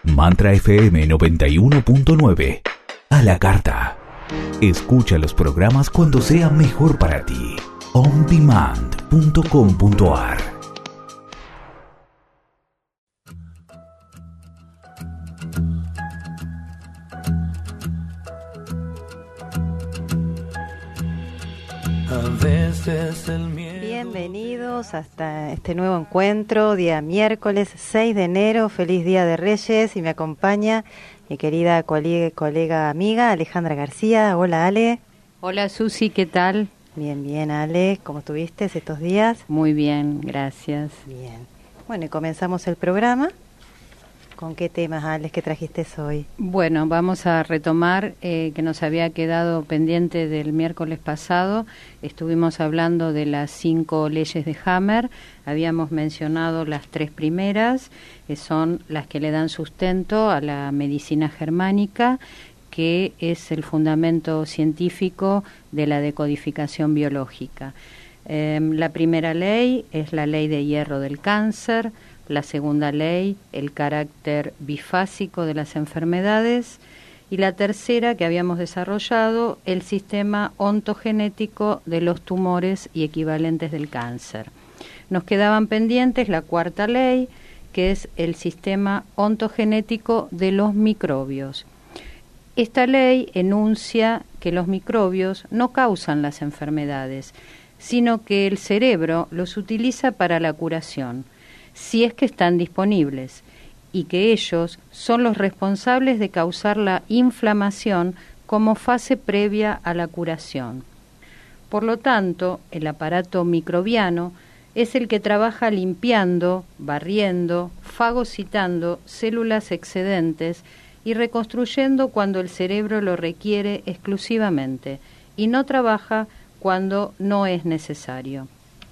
Mantra FM 91.9. A la carta. Escucha los programas cuando sea mejor para ti. ondemand.com.ar. Bienvenidos hasta este nuevo encuentro, día miércoles 6 de enero, feliz Día de Reyes, y me acompaña mi querida colega amiga Alejandra García. Hola, Ale. Hola, Susi, ¿qué tal? Bien, bien, Ale, ¿cómo estuviste estos días? Muy bien, gracias. Bien. Bueno, y comenzamos el programa. ¿Con qué temas, Alex, que trajiste hoy? Bueno, vamos a retomar que nos había quedado pendiente del miércoles pasado. Estuvimos hablando de las 5 leyes de Hammer. Habíamos mencionado las 3 primeras, que son las que le dan sustento a la medicina germánica, que es el fundamento científico de la decodificación biológica. La primera ley es la ley de hierro del cáncer. La segunda ley, el carácter bifásico de las enfermedades, y la tercera que habíamos desarrollado, el sistema ontogenético de los tumores y equivalentes del cáncer. Nos quedaban pendientes la cuarta ley, que es el sistema ontogenético de los microbios. Esta ley enuncia que los microbios no causan las enfermedades, sino que el cerebro los utiliza para la curación, si es que están disponibles, y que ellos son los responsables de causar la inflamación como fase previa a la curación. Por lo tanto, el aparato microbiano es el que trabaja limpiando, barriendo, fagocitando células excedentes y reconstruyendo cuando el cerebro lo requiere exclusivamente, y no trabaja cuando no es necesario.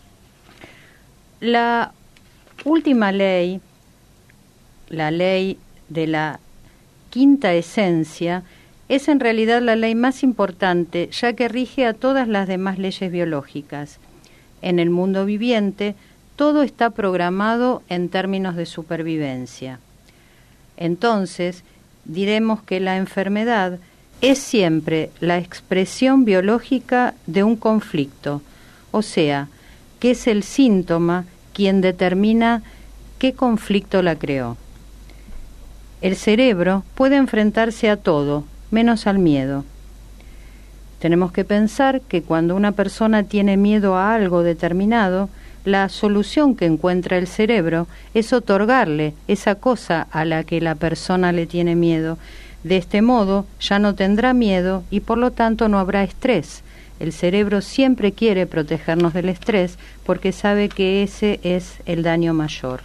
La última ley, la ley de la quinta esencia, es en realidad la ley más importante, ya que rige a todas las demás leyes biológicas. En el mundo viviente, todo está programado en términos de supervivencia. Entonces, diremos que la enfermedad es siempre la expresión biológica de un conflicto, o sea, que es el síntoma quien determina qué conflicto la creó. El cerebro puede enfrentarse a todo, menos al miedo. Tenemos que pensar que cuando una persona tiene miedo a algo determinado, la solución que encuentra el cerebro es otorgarle esa cosa a la que la persona le tiene miedo. De este modo ya no tendrá miedo y por lo tanto no habrá estrés. El cerebro siempre quiere protegernos del estrés porque sabe que ese es el daño mayor.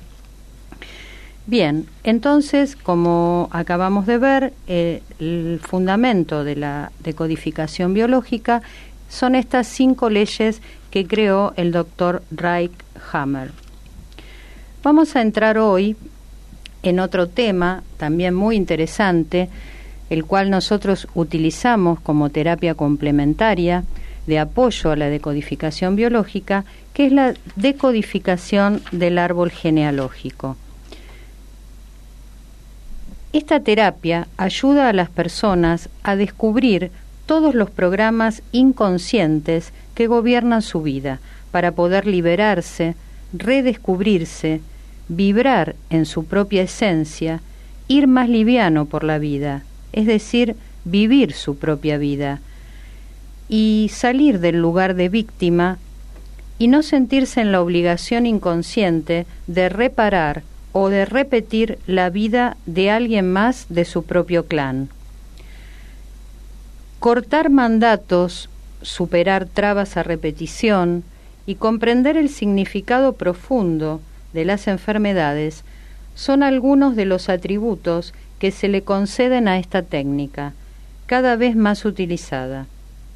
Bien, entonces, como acabamos de ver, el fundamento de la decodificación biológica son estas 5 leyes que creó el Dr. Reich Hammer. Vamos a entrar hoy en otro tema también muy interesante, el cual nosotros utilizamos como terapia complementaria de apoyo a la decodificación biológica, que es la decodificación del árbol genealógico. Esta terapia ayuda a las personas a descubrir todos los programas inconscientes que gobiernan su vida, para poder liberarse, redescubrirse, vibrar en su propia esencia, ir más liviano por la vida, es decir, vivir su propia vida, y salir del lugar de víctima y no sentirse en la obligación inconsciente de reparar o de repetir la vida de alguien más de su propio clan. Cortar mandatos, superar trabas a repetición y comprender el significado profundo de las enfermedades son algunos de los atributos que se le conceden a esta técnica, cada vez más utilizada.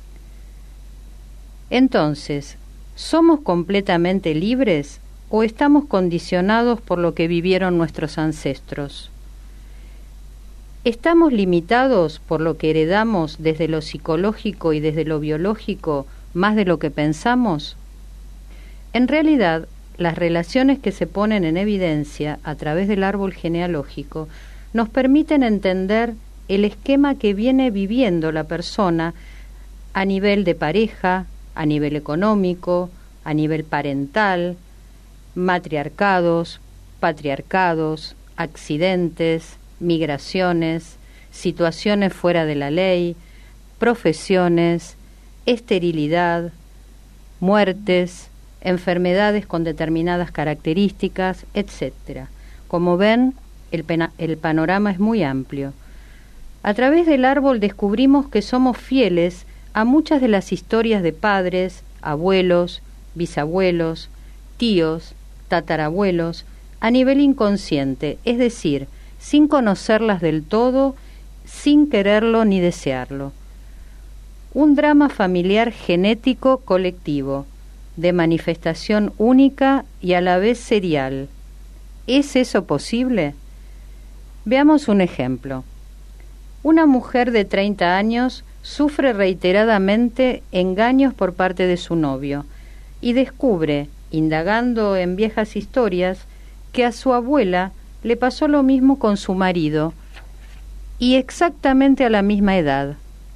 Entonces, ¿somos completamente libres o estamos condicionados por lo que vivieron nuestros ancestros? ¿Estamos limitados por lo que heredamos desde lo psicológico y desde lo biológico más de lo que pensamos? En realidad, las relaciones que se ponen en evidencia a través del árbol genealógico nos permiten entender el esquema que viene viviendo la persona a nivel de pareja, a nivel económico, a nivel parental, matriarcados, patriarcados, accidentes, migraciones, situaciones fuera de la ley, profesiones, esterilidad, muertes, enfermedades con determinadas características, etc. Como ven, el panorama es muy amplio. A través del árbol descubrimos que somos fieles a muchas de las historias de padres, abuelos, bisabuelos, tíos, tatarabuelos, a nivel inconsciente, es decir, sin conocerlas del todo, sin quererlo ni desearlo. Un drama familiar genético colectivo, de manifestación única y a la vez serial. ¿Es eso posible? Veamos un ejemplo. Una mujer de 30 años sufre reiteradamente engaños por parte de su novio y descubre, indagando en viejas historias, que a su abuela le pasó lo mismo con su marido y exactamente a la misma edad.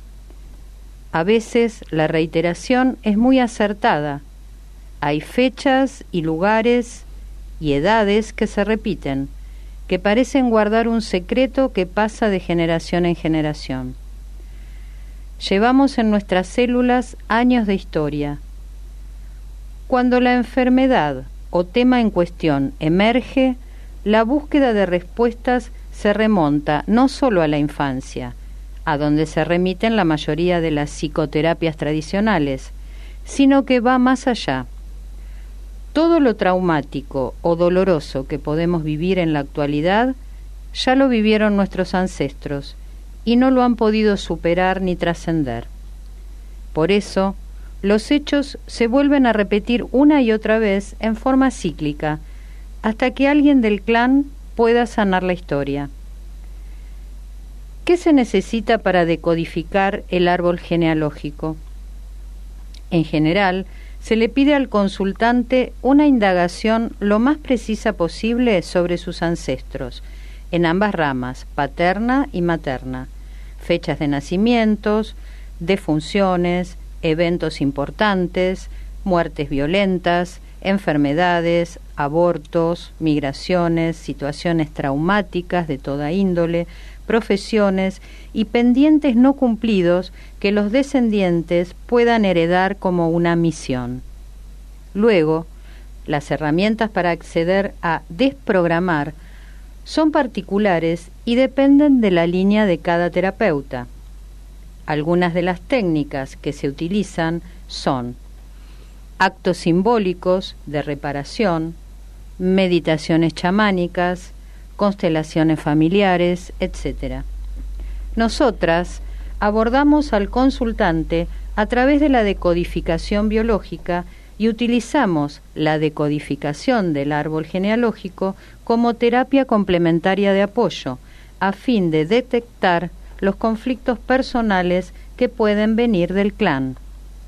A veces la reiteración es muy acertada. Hay fechas y lugares y edades que se repiten, que parecen guardar un secreto que pasa de generación en generación. Llevamos en nuestras células años de historia. Cuando la enfermedad o tema en cuestión emerge, la búsqueda de respuestas se remonta no solo a la infancia, a donde se remiten la mayoría de las psicoterapias tradicionales, sino que va más allá. Todo lo traumático o doloroso que podemos vivir en la actualidad ya lo vivieron nuestros ancestros y no lo han podido superar ni trascender. Por eso, los hechos se vuelven a repetir una y otra vez en forma cíclica, hasta que alguien del clan pueda sanar la historia. ¿Qué se necesita para decodificar el árbol genealógico? En general, se le pide al consultante una indagación lo más precisa posible sobre sus ancestros, en ambas ramas, paterna y materna, fechas de nacimientos, defunciones, eventos importantes, muertes violentas, enfermedades, abortos, migraciones, situaciones traumáticas de toda índole, profesiones y pendientes no cumplidos que los descendientes puedan heredar como una misión. Luego, las herramientas para acceder a desprogramar son particulares y dependen de la línea de cada terapeuta. Algunas de las técnicas que se utilizan son actos simbólicos de reparación, meditaciones chamánicas, constelaciones familiares, etc. Nosotras abordamos al consultante a través de la decodificación biológica y utilizamos la decodificación del árbol genealógico como terapia complementaria de apoyo, a fin de detectar los conflictos personales que pueden venir del clan.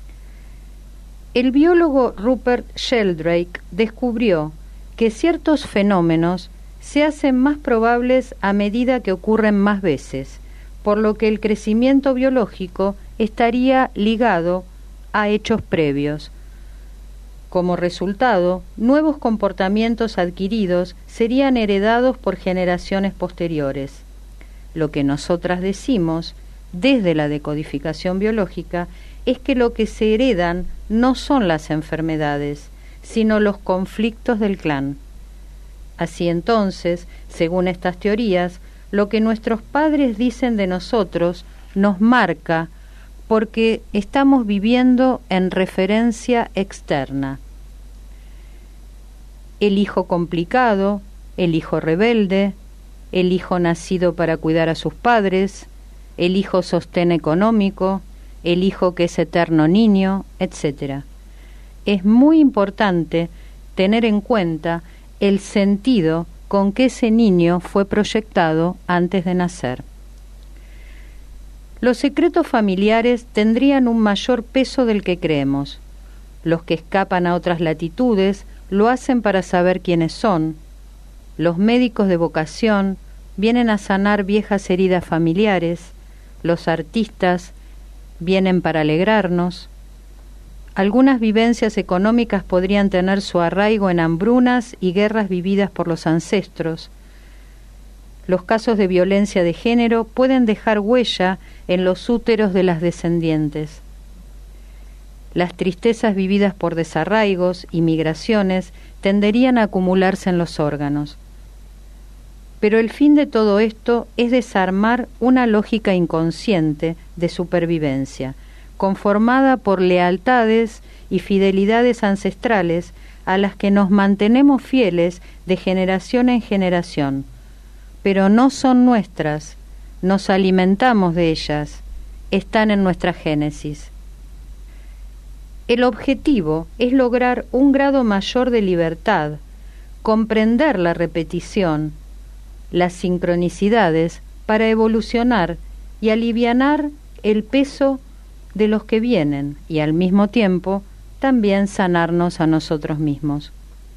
El biólogo Rupert Sheldrake descubrió que ciertos fenómenos se hacen más probables a medida que ocurren más veces, por lo que el crecimiento biológico estaría ligado a hechos previos. Como resultado, nuevos comportamientos adquiridos serían heredados por generaciones posteriores. Lo que nosotras decimos, desde la decodificación biológica, es que lo que se heredan no son las enfermedades, sino los conflictos del clan. Así entonces, según estas teorías, lo que nuestros padres dicen de nosotros nos marca porque estamos viviendo en referencia externa. El hijo complicado, el hijo rebelde, el hijo nacido para cuidar a sus padres, el hijo sostén económico, el hijo que es eterno niño, etc. Es muy importante tener en cuenta el sentido con que ese niño fue proyectado antes de nacer. Los secretos familiares tendrían un mayor peso del que creemos. Los que escapan a otras latitudes lo hacen para saber quiénes son. Los médicos de vocación vienen a sanar viejas heridas familiares, los artistas vienen para alegrarnos. Algunas vivencias económicas podrían tener su arraigo en hambrunas y guerras vividas por los ancestros. Los casos de violencia de género pueden dejar huella en los úteros de las descendientes. Las tristezas vividas por desarraigos y migraciones tenderían a acumularse en los órganos. Pero el fin de todo esto es desarmar una lógica inconsciente de supervivencia, conformada por lealtades y fidelidades ancestrales a las que nos mantenemos fieles de generación en generación, pero no son nuestras, nos alimentamos de ellas, están en nuestra génesis. El objetivo es lograr un grado mayor de libertad, comprender la repetición, las sincronicidades para evolucionar y alivianar el peso de los que vienen y al mismo tiempo también sanarnos a nosotros mismos.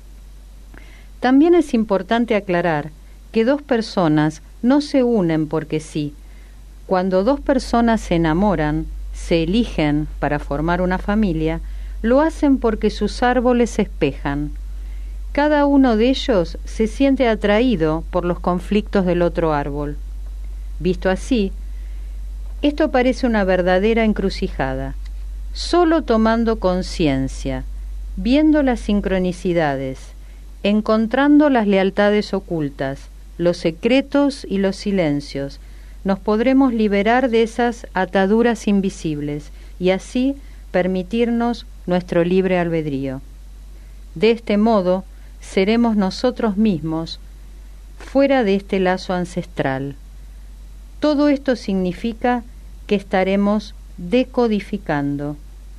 También es importante aclarar que dos personas no se unen porque sí. Cuando dos personas se enamoran, se eligen para formar una familia, lo hacen porque sus árboles se espejan. Cada uno de ellos se siente atraído por los conflictos del otro árbol. Visto así, esto parece una verdadera encrucijada. Solo tomando conciencia, viendo las sincronicidades, encontrando las lealtades ocultas, los secretos y los silencios, nos podremos liberar de esas ataduras invisibles y así permitirnos nuestro libre albedrío. De este modo, seremos nosotros mismos fuera de este lazo ancestral. Todo esto significa que estaremos decodificando.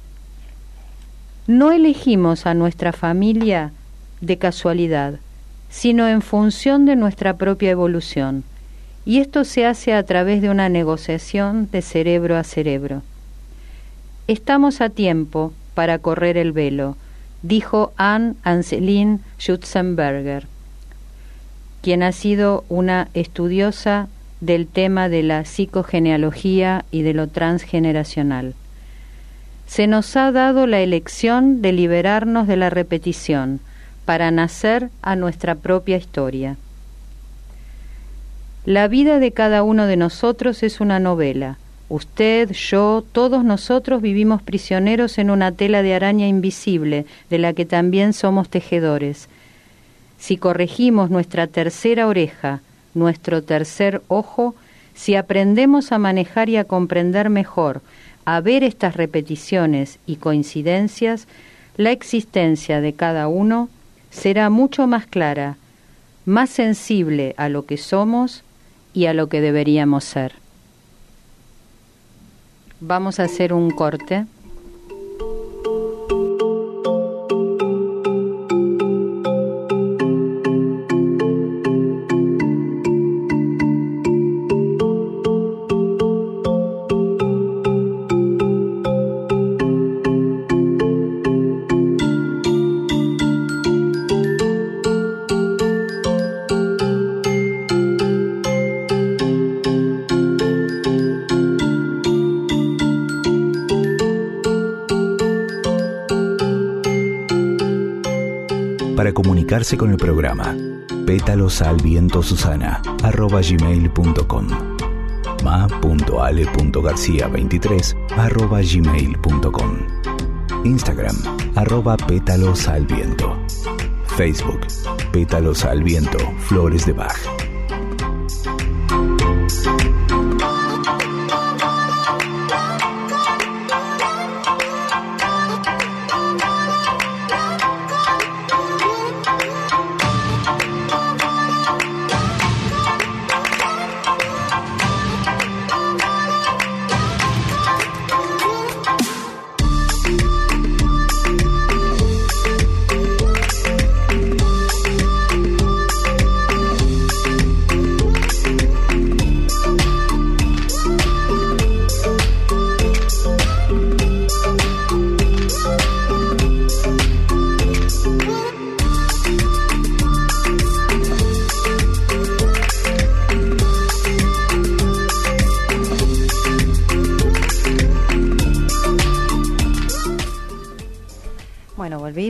No elegimos a nuestra familia de casualidad, sino en función de nuestra propia evolución. Y esto se hace a través de una negociación de cerebro a cerebro. Estamos a tiempo para correr el velo, dijo Anne-Anseline Schutzenberger, quien ha sido una estudiosa del tema de la psicogenealogía y de lo transgeneracional. Se nos ha dado la elección de liberarnos de la repetición para nacer a nuestra propia historia. La vida de cada uno de nosotros es una novela. Usted, yo, todos nosotros vivimos prisioneros en una tela de araña invisible, de la que también somos tejedores. Si corregimos nuestra tercera oreja, nuestro tercer ojo, si aprendemos a manejar y a comprender mejor, a ver estas repeticiones y coincidencias, la existencia de cada uno será mucho más clara, más sensible a lo que somos y a lo que deberíamos ser. Vamos a hacer un corte. Para comunicarse con el programa, pétalosalvientosusana@gmail.com, ma.ale.garcia23@gmail.com, Instagram @pétalosalviento, Facebook Pétalos al Viento, Flores de Bach.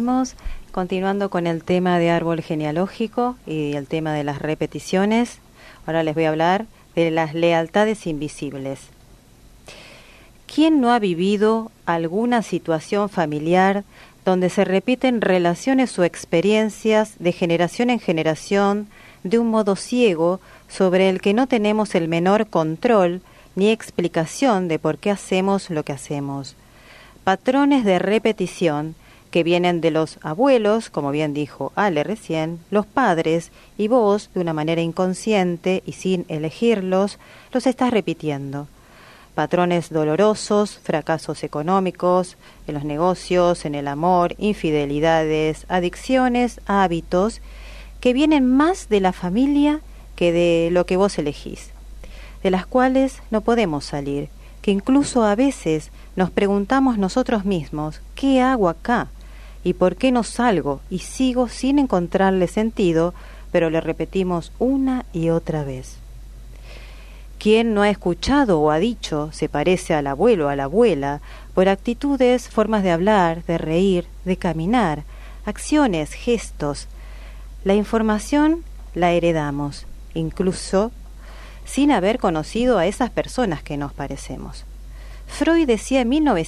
seguimos continuando con el tema de árbol genealógico y el tema de las repeticiones. Ahora les voy a hablar de las lealtades invisibles. ¿Quién no ha vivido alguna situación familiar donde se repiten relaciones o experiencias de generación en generación de un modo ciego sobre el que no tenemos el menor control ni explicación de por qué hacemos lo que hacemos? Patrones de repetición que vienen de los abuelos, como bien dijo Ale recién, los padres, y vos, de una manera inconsciente y sin elegirlos, los estás repitiendo. Patrones dolorosos, fracasos económicos, en los negocios, en el amor, infidelidades, adicciones, hábitos, que vienen más de la familia que de lo que vos elegís, de las cuales no podemos salir, que incluso a veces nos preguntamos nosotros mismos, ¿qué hago acá? ¿Y por qué no salgo? Y sigo sin encontrarle sentido, pero le repetimos una y otra vez. ¿Quién no ha escuchado o ha dicho se parece al abuelo o a la abuela por actitudes, formas de hablar, de reír, de caminar, acciones, gestos? La información la heredamos, incluso sin haber conocido a esas personas que nos parecemos. Freud decía en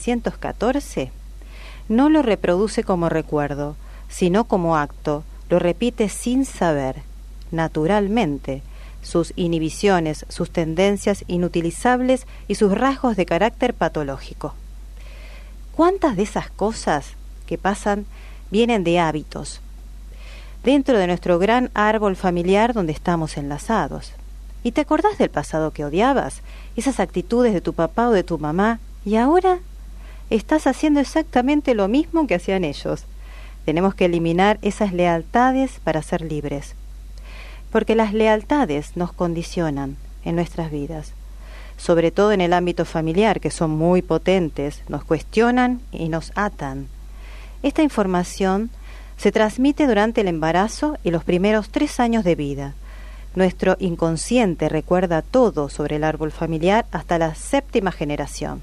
1914, no lo reproduce como recuerdo, sino como acto, lo repite sin saber, naturalmente, sus inhibiciones, sus tendencias inutilizables y sus rasgos de carácter patológico. ¿Cuántas de esas cosas que pasan vienen de hábitos? Dentro de nuestro gran árbol familiar donde estamos enlazados. ¿Y te acordás del pasado que odiabas? Esas actitudes de tu papá o de tu mamá, y ahora estás haciendo exactamente lo mismo que hacían ellos. Tenemos que eliminar esas lealtades para ser libres. Porque las lealtades nos condicionan en nuestras vidas, sobre todo en el ámbito familiar, que son muy potentes, nos cuestionan y nos atan. Esta información se transmite durante el embarazo y los primeros 3 años de vida. Nuestro inconsciente recuerda todo sobre el árbol familiar hasta la 7ª generación.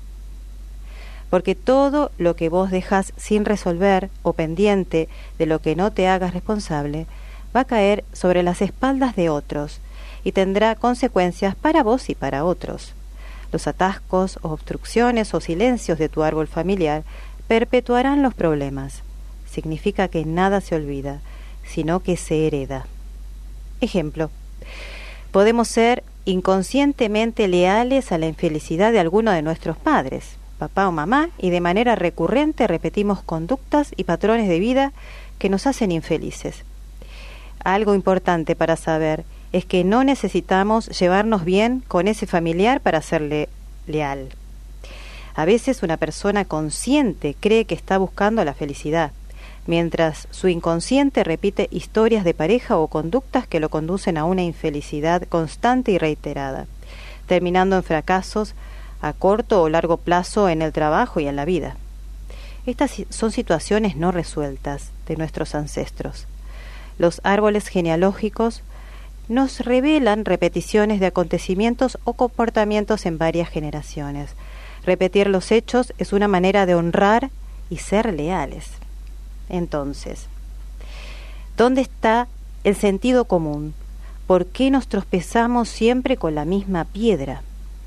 Porque todo lo que vos dejás sin resolver o pendiente de lo que no te hagas responsable va a caer sobre las espaldas de otros y tendrá consecuencias para vos y para otros. Los atascos, obstrucciones o silencios de tu árbol familiar perpetuarán los problemas. Significa que nada se olvida, sino que se hereda. Ejemplo, podemos ser inconscientemente leales a la infelicidad de alguno de nuestros padres, papá o mamá, y de manera recurrente repetimos conductas y patrones de vida que nos hacen infelices. Algo importante para saber es que no necesitamos llevarnos bien con ese familiar para serle leal. A veces una persona consciente cree que está buscando la felicidad, mientras su inconsciente repite historias de pareja o conductas que lo conducen a una infelicidad constante y reiterada, terminando en fracasos a corto o largo plazo en el trabajo y en la vida. Estas son situaciones no resueltas de nuestros ancestros. Los árboles genealógicos nos revelan repeticiones de acontecimientos o comportamientos en varias generaciones. Repetir los hechos es una manera de honrar y ser leales. Entonces, ¿dónde está el sentido común? ¿Por qué nos tropezamos siempre con la misma piedra?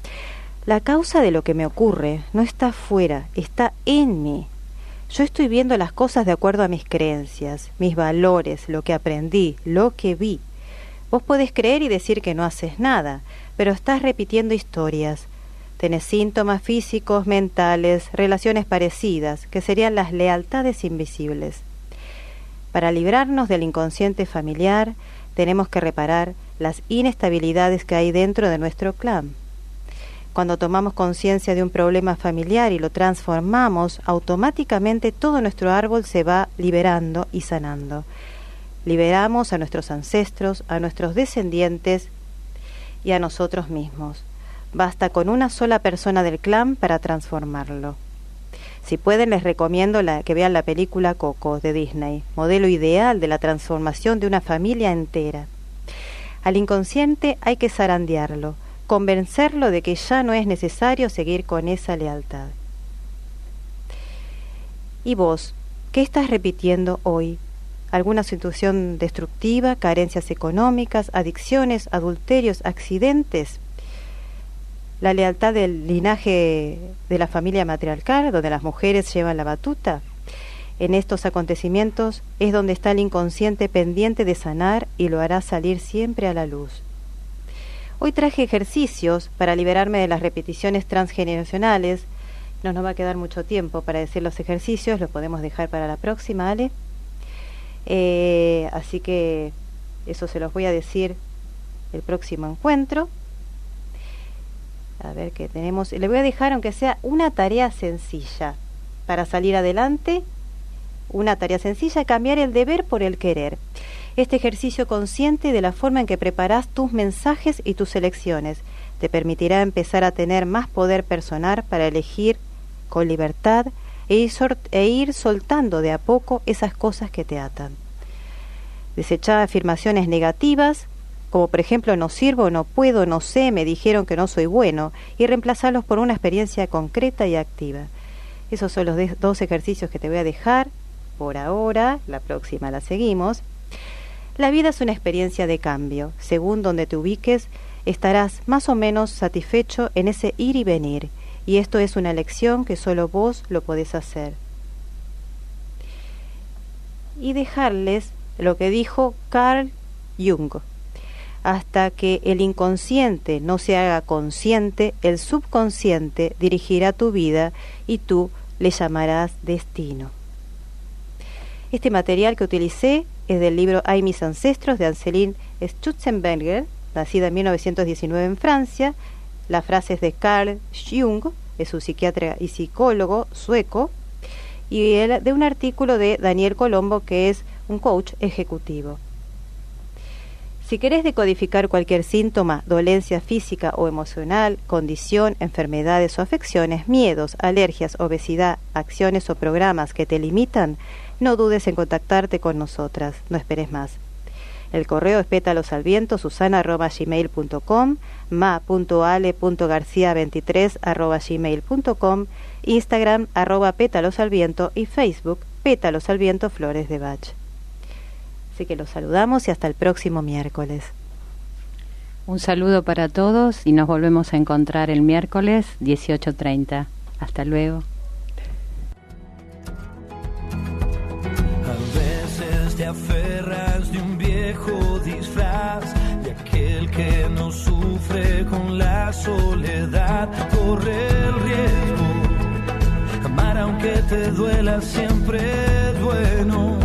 La causa de lo que me ocurre no está afuera, está en mí. Yo estoy viendo las cosas de acuerdo a mis creencias, mis valores, lo que aprendí, lo que vi. Vos podés creer y decir que no haces nada, pero estás repitiendo historias. Tenés síntomas físicos, mentales, relaciones parecidas, que serían las lealtades invisibles. Para librarnos del inconsciente familiar, tenemos que reparar las inestabilidades que hay dentro de nuestro clan. Cuando tomamos conciencia de un problema familiar y lo transformamos, automáticamente todo nuestro árbol se va liberando y sanando. Liberamos a nuestros ancestros, a nuestros descendientes y a nosotros mismos. Basta con una sola persona del clan para transformarlo. Si pueden, les recomiendo que vean la película Coco de Disney, modelo ideal de la transformación de una familia entera. Al inconsciente hay que zarandearlo, convencerlo de que ya no es necesario seguir con esa lealtad. Y vos, ¿Qué estás repitiendo hoy? ¿Alguna situación destructiva, carencias económicas, adicciones, adulterios, accidentes? ¿La lealtad del linaje de la familia matriarcal, donde las mujeres llevan la batuta? En estos acontecimientos es donde está el inconsciente pendiente de sanar y lo hará salir siempre a la luz. Hoy traje ejercicios para liberarme de las repeticiones transgeneracionales. No nos va a quedar mucho tiempo para decir los ejercicios, los podemos dejar para la próxima, Ale. Así que eso se los voy a decir el próximo encuentro. A ver qué tenemos. Le voy a dejar, aunque sea una tarea sencilla, para salir adelante. Una tarea sencilla, cambiar el deber por el querer. Este ejercicio consciente de la forma en que preparas tus mensajes y tus elecciones te permitirá empezar a tener más poder personal para elegir con libertad e ir soltando de a poco esas cosas que te atan. Desechar afirmaciones negativas, como por ejemplo no sirvo, no puedo, no sé, me dijeron que no soy bueno, y reemplazarlos por una experiencia concreta y activa. Esos son los 2 ejercicios que te voy a dejar por ahora. La próxima la seguimos. La vida es una experiencia de cambio. Según donde te ubiques, estarás más o menos satisfecho en ese ir y venir. Y esto es una elección que solo vos lo podés hacer. Y dejarles lo que dijo Carl Jung. Hasta que el inconsciente no se haga consciente, el subconsciente dirigirá tu vida y tú le llamarás destino. Este material que utilicé es del libro Ay, mis ancestros, de Anseline Stutzenberger, nacida en 1919 en Francia. La frase es de Carl Jung, es un psiquiatra y psicólogo sueco, y de un artículo de Daniel Colombo, que es un coach ejecutivo. Si querés decodificar cualquier síntoma, dolencia física o emocional, condición, enfermedades o afecciones, miedos, alergias, obesidad, acciones o programas que te limitan, no dudes en contactarte con nosotras. No esperes más. El correo es pétalosalviento@gmail.com, ma.ale.garcia23@gmail.com, Instagram @pétalosalviento y Facebook Pétalosalviento Flores de Bach. Así que los saludamos y hasta el próximo miércoles. Un saludo para todos y nos volvemos a encontrar el miércoles 18:30. Hasta luego. A veces te aferras de un viejo disfraz, de aquel que no sufre con la soledad. Corre el riesgo, amar aunque te duela siempre es bueno.